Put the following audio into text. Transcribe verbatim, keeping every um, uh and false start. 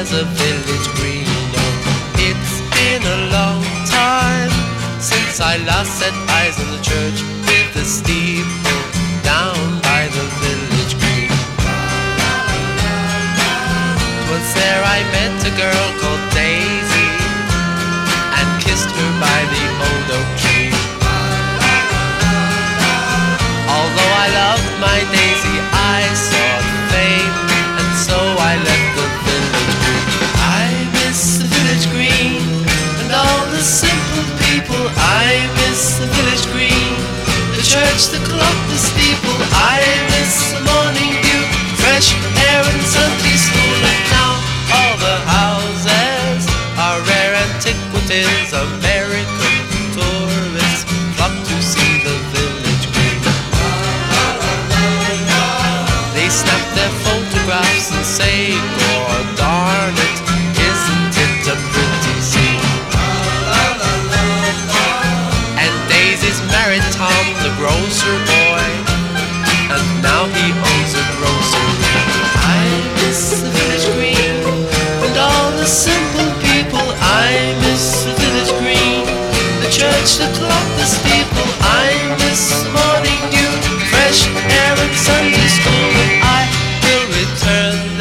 was a village green. Oh, it's been a long time since I last set eyes on the church with the steeple down by the village green. 'Twas there I met a girl called Daisy and kissed her by the old oak tree. Although I loved my Daisy, I sought fame, and so I left the village green. I miss the village green and all the simple people. I miss the village green, the church, the clock, the steeple. I miss the morning dew, fresh air and Sunday school. And now all the houses are rare antiquities. American tourists flock to see the village green. They snap their photographs and say, "God darn it, isn't it a pretty scene?" And Daisy's married Tom, the grocer boy, and now he owns a grocery. I miss the village green and all the simple people. I miss the village green, the church, the clock, the steeple. I miss the morning dew, fresh air and Sunday school. And I will return